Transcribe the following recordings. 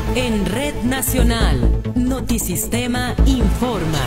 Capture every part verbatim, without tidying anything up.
En Red Nacional, Notisistema informa.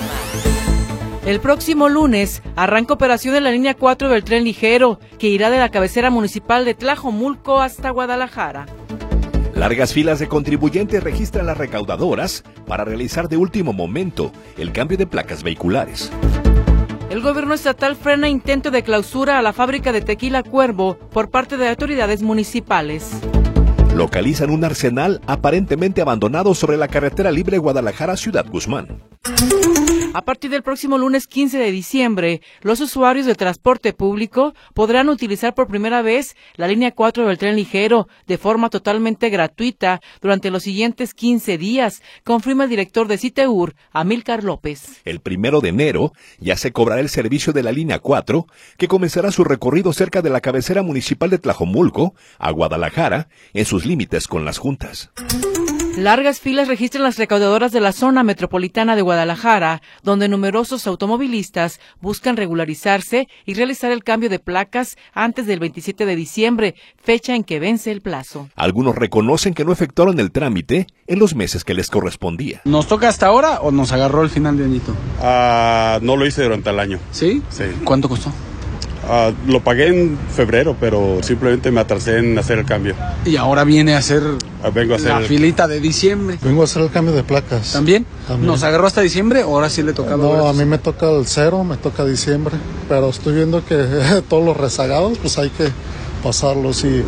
El próximo lunes arranca operación en la línea cuatro del tren ligero, que irá de la cabecera municipal de Tlajomulco hasta Guadalajara. Largas filas de contribuyentes registran las recaudadoras para realizar de último momento el cambio de placas vehiculares. El gobierno estatal frena intento de clausura a la fábrica de tequila Cuervo por parte de autoridades municipales. Localizan un arsenal aparentemente abandonado sobre la carretera libre Guadalajara-Ciudad Guzmán. A partir del próximo lunes quince de diciembre, los usuarios del transporte público podrán utilizar por primera vez la línea cuatro del tren ligero de forma totalmente gratuita durante los siguientes quince días, confirma el director de Citeur, Amílcar López. El primero de enero ya se cobrará el servicio de la línea cuatro, que comenzará su recorrido cerca de la cabecera municipal de Tlajomulco, a Guadalajara, en sus límites con las juntas. Largas filas registran las recaudadoras de la zona metropolitana de Guadalajara, donde numerosos automovilistas buscan regularizarse y realizar el cambio de placas antes del veintisiete de diciembre, fecha en que vence el plazo. Algunos reconocen que no efectuaron el trámite en los meses que les correspondía. ¿Nos toca hasta ahora o nos agarró el final de añito? Uh, no lo hice durante el año. ¿Sí? Sí. ¿Cuánto costó? Uh, lo pagué en febrero, pero simplemente me atrasé en hacer el cambio. Y ahora viene a hacer, uh, vengo a hacer la el... filita de diciembre. Vengo a hacer el cambio de placas. ¿También? También. ¿Nos agarró hasta diciembre o ahora sí le toca? No, a mí me toca el cero, me toca diciembre. Pero estoy viendo que todos los rezagados, pues hay que pasarlos y...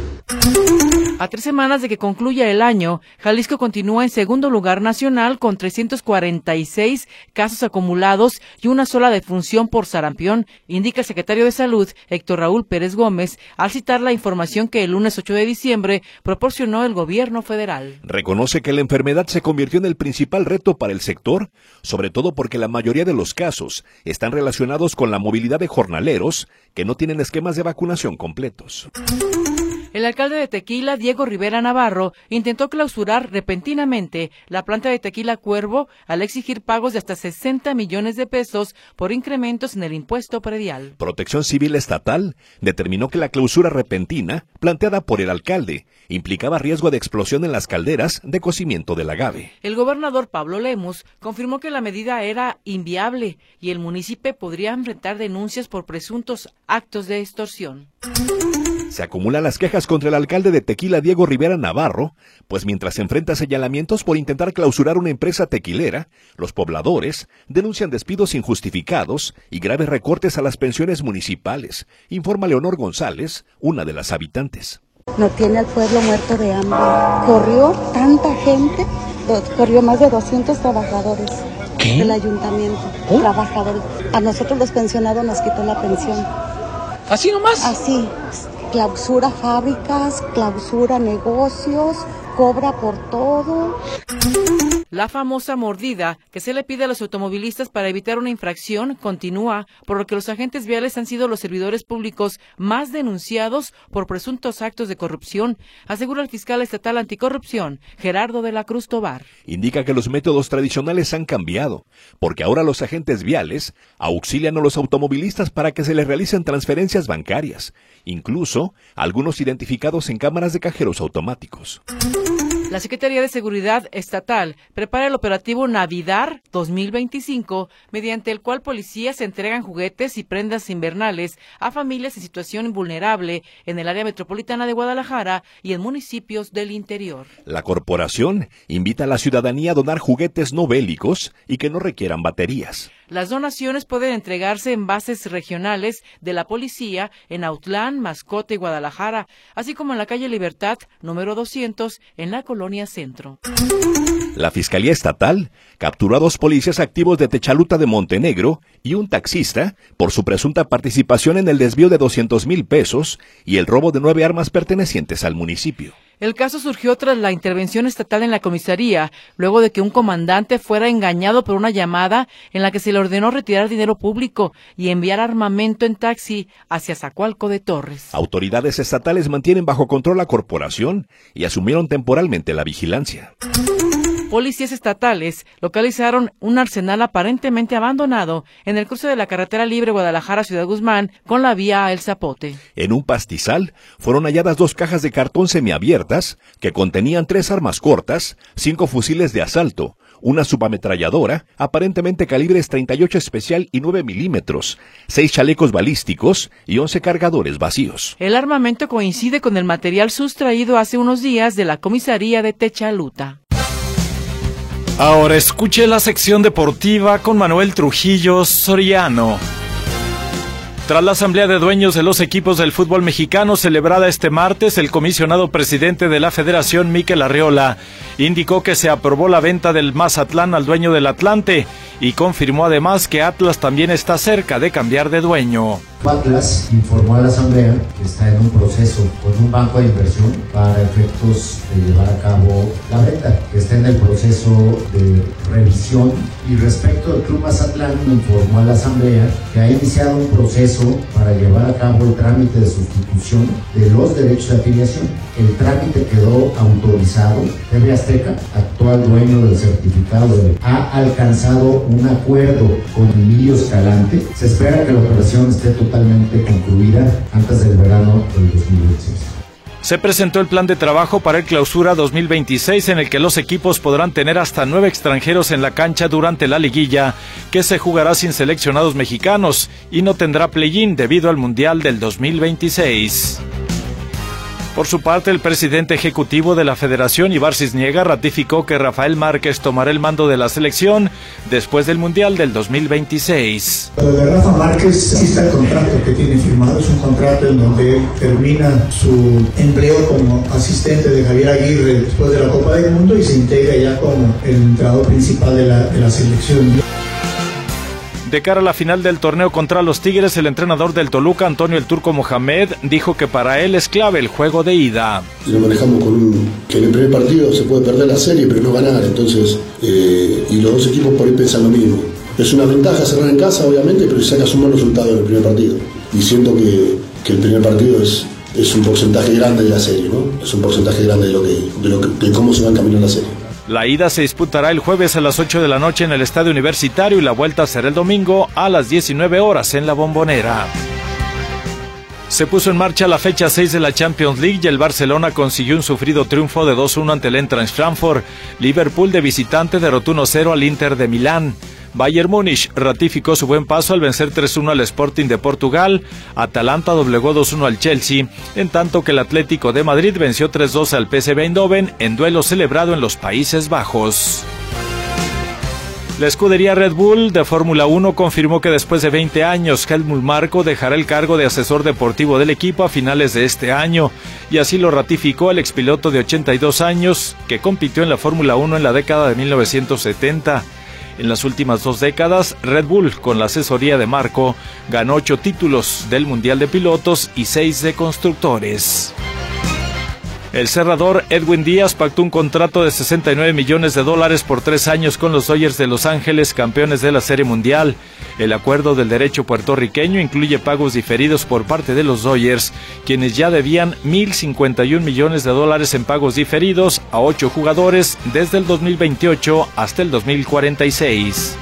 A tres semanas de que concluya el año, Jalisco continúa en segundo lugar nacional con trescientos cuarenta y seis casos acumulados y una sola defunción por sarampión, indica el secretario de Salud, Héctor Raúl Pérez Gómez, al citar la información que el lunes ocho de diciembre proporcionó el gobierno federal. Reconoce que la enfermedad se convirtió en el principal reto para el sector, sobre todo porque la mayoría de los casos están relacionados con la movilidad de jornaleros que no tienen esquemas de vacunación completos. El alcalde de Tequila, Diego Rivera Navarro, intentó clausurar repentinamente la planta de Tequila Cuervo al exigir pagos de hasta sesenta millones de pesos por incrementos en el impuesto predial. Protección Civil Estatal determinó que la clausura repentina, planteada por el alcalde, implicaba riesgo de explosión en las calderas de cocimiento del agave. El gobernador Pablo Lemus confirmó que la medida era inviable y el municipio podría enfrentar denuncias por presuntos actos de extorsión. Se acumulan las quejas contra el alcalde de Tequila, Diego Rivera Navarro, pues mientras se enfrenta señalamientos por intentar clausurar una empresa tequilera, los pobladores denuncian despidos injustificados y graves recortes a las pensiones municipales, informa Leonor González, una de las habitantes. No tiene al pueblo muerto de hambre. Corrió tanta gente, corrió más de doscientos trabajadores. ¿Qué? Del ayuntamiento, ¿Oh? Trabajadores. A nosotros los pensionados nos quitó la pensión. ¿Así nomás? Así. Clausura fábricas, clausura negocios, cobra por todo. La famosa mordida que se le pide a los automovilistas para evitar una infracción continúa, por lo que los agentes viales han sido los servidores públicos más denunciados por presuntos actos de corrupción, asegura el fiscal estatal anticorrupción, Gerardo de la Cruz Tobar. Indica que los métodos tradicionales han cambiado, porque ahora los agentes viales auxilian a los automovilistas para que se les realicen transferencias bancarias, incluso algunos identificados en cámaras de cajeros automáticos. La Secretaría de Seguridad Estatal prepara el operativo Navidad dos mil veinticinco, mediante el cual policías entregan juguetes y prendas invernales a familias en situación vulnerable en el área metropolitana de Guadalajara y en municipios del interior. La corporación invita a la ciudadanía a donar juguetes no bélicos y que no requieran baterías. Las donaciones pueden entregarse en bases regionales de la policía en Autlán, Mascota y Guadalajara, así como en la calle Libertad, número doscientos, en la Colonia Centro. La Fiscalía Estatal capturó a dos policías activos de Techaluta de Montenegro y un taxista por su presunta participación en el desvío de doscientos mil pesos y el robo de nueve armas pertenecientes al municipio. El caso surgió tras la intervención estatal en la comisaría, luego de que un comandante fuera engañado por una llamada en la que se le ordenó retirar dinero público y enviar armamento en taxi hacia Zacualco de Torres. Autoridades estatales mantienen bajo control la corporación y asumieron temporalmente la vigilancia. Policías estatales localizaron un arsenal aparentemente abandonado en el cruce de la carretera libre Guadalajara-Ciudad Guzmán con la vía El Zapote. En un pastizal fueron halladas dos cajas de cartón semiabiertas que contenían tres armas cortas, cinco fusiles de asalto, una subametralladora, aparentemente calibres treinta y ocho especial y nueve milímetros, seis chalecos balísticos y once cargadores vacíos. El armamento coincide con el material sustraído hace unos días de la comisaría de Techaluta. Ahora escuche la sección deportiva con Manuel Trujillo Soriano. Tras la asamblea de dueños de los equipos del fútbol mexicano celebrada este martes, el comisionado presidente de la Federación, Mikel Arriola, indicó que se aprobó la venta del Mazatlán al dueño del Atlante y confirmó además que Atlas también está cerca de cambiar de dueño. Atlas informó a la asamblea que está en un proceso con un banco de inversión para efectos de llevar a cabo la venta, que está en el proceso de revisión. Y respecto al Club Mazatlán, informó a la asamblea que ha iniciado un proceso para llevar a cabo el trámite de sustitución de los derechos de afiliación. El trámite quedó autorizado. T V Azteca, actual dueño del certificado, ha alcanzado un acuerdo con Emilio Escalante. Se espera que la operación esté totalmente concluida antes del verano del dos mil veintiséis. Se presentó el plan de trabajo para el Clausura dos mil veintiséis en el que los equipos podrán tener hasta nueve extranjeros en la cancha durante la liguilla, que se jugará sin seleccionados mexicanos y no tendrá play-in debido al Mundial del dos mil veintiséis. Por su parte, el presidente ejecutivo de la Federación, Ibar Cisniega, ratificó que Rafael Márquez tomará el mando de la selección después del Mundial del dos mil veintiséis. Lo de Rafa Márquez, sí está el contrato que tiene firmado, es un contrato en donde él termina su empleo como asistente de Javier Aguirre después de la Copa del Mundo y se integra ya como el entrenador principal de la, de la selección. De cara a la final del torneo contra los Tigres, el entrenador del Toluca, Antonio El Turco Mohamed, dijo que para él es clave el juego de ida. Lo manejamos con un, que en el primer partido se puede perder la serie, pero no ganar, entonces, eh, y los dos equipos por ahí piensan lo mismo. Es una ventaja cerrar en casa, obviamente, pero si sacas un buen resultado en el primer partido. Y siento que, que el primer partido es, es un porcentaje grande de la serie, ¿no? Es un porcentaje grande de, lo que, de, lo que, de cómo se va a encaminar la serie. La ida se disputará el jueves a las ocho de la noche en el Estadio Universitario y la vuelta será el domingo a las diecinueve horas en la Bombonera. Se puso en marcha la fecha seis de la Champions League y el Barcelona consiguió un sufrido triunfo de dos uno ante el Eintracht Frankfurt. Liverpool de visitante derrotó uno cero al Inter de Milán. Bayern Múnich ratificó su buen paso al vencer tres uno al Sporting de Portugal. Atalanta doblegó dos uno al Chelsea, en tanto que el Atlético de Madrid venció tres dos al P S V Eindhoven en duelo celebrado en los Países Bajos. La escudería Red Bull de Fórmula uno confirmó que después de veinte años, Helmut Marko dejará el cargo de asesor deportivo del equipo a finales de este año, y así lo ratificó el expiloto de ochenta y dos años, que compitió en la Fórmula uno en la década de mil novecientos setenta. En las últimas dos décadas, Red Bull, con la asesoría de Marko, ganó ocho títulos del Mundial de Pilotos y seis de Constructores. El cerrador Edwin Díaz pactó un contrato de sesenta y nueve millones de dólares por tres años con los Dodgers de Los Ángeles, campeones de la Serie Mundial. El acuerdo del derecho puertorriqueño incluye pagos diferidos por parte de los Dodgers, quienes ya debían mil cincuenta y un millones de dólares en pagos diferidos a ocho jugadores desde el dos mil veintiocho hasta el dos mil cuarenta y seis.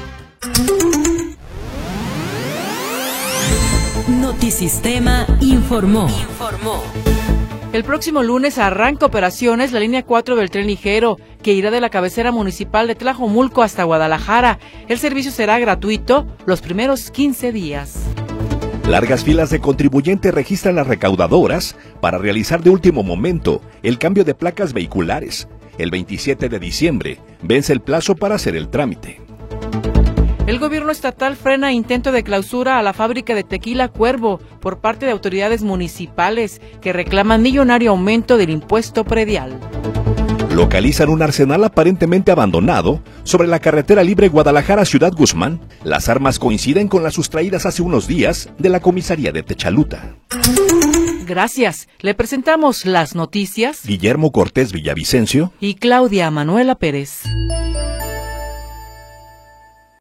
Notisistema informó. Informó. El próximo lunes arranca operaciones la línea cuatro del tren ligero, que irá de la cabecera municipal de Tlajomulco hasta Guadalajara. El servicio será gratuito los primeros quince días. Largas filas de contribuyentes registran las recaudadoras para realizar de último momento el cambio de placas vehiculares. El veintisiete de diciembre vence el plazo para hacer el trámite. El gobierno estatal frena intento de clausura a la fábrica de tequila Cuervo por parte de autoridades municipales que reclaman millonario aumento del impuesto predial. Localizan un arsenal aparentemente abandonado sobre la carretera libre Guadalajara-Ciudad Guzmán. Las armas coinciden con las sustraídas hace unos días de la comisaría de Techaluta. Gracias. Le presentamos las noticias. Guillermo Cortés Villavicencio y Claudia Manuela Pérez.